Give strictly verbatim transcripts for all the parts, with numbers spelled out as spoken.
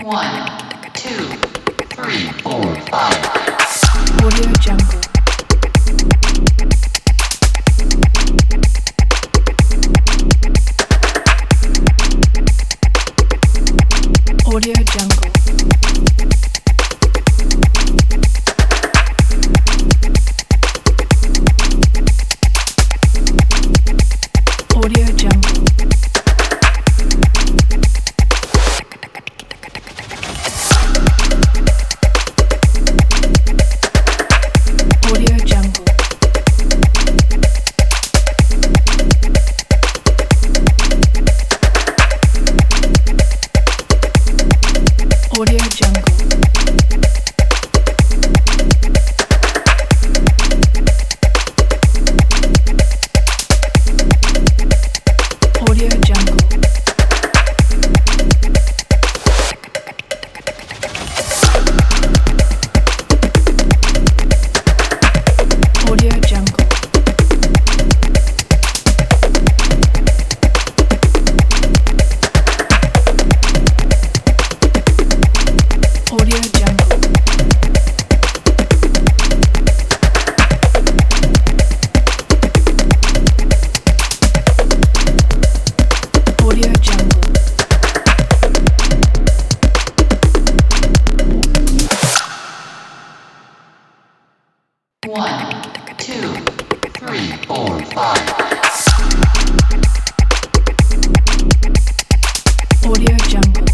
One, two, three, four, five. Audio Jungle. Audio Jungle. Audio Jungle. Audio Jungle. Audio Jungle. Audio Jungle. Audio Jungle. Audio Jungle. Audio Jungle. One, two, three, four, five. Audio Jungle.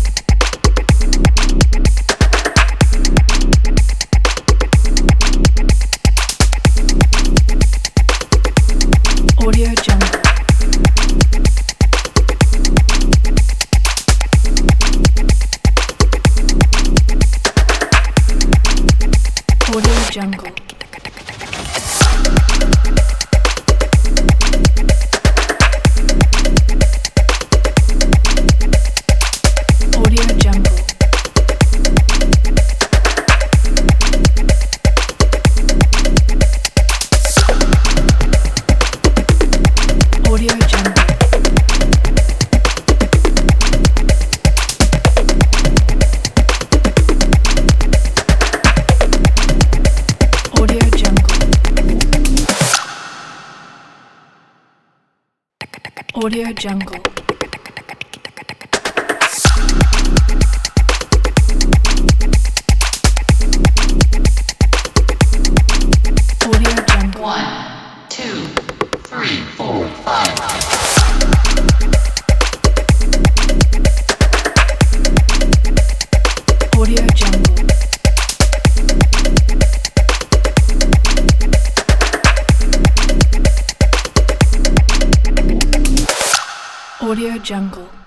Audio Jungle. Audio Jungle. Audio Jungle. Audio Jungle. Audio Jungle. Audio Jungle. Audio Jungle. One, two, three, four, five. Audio Jungle. Audio Jungle.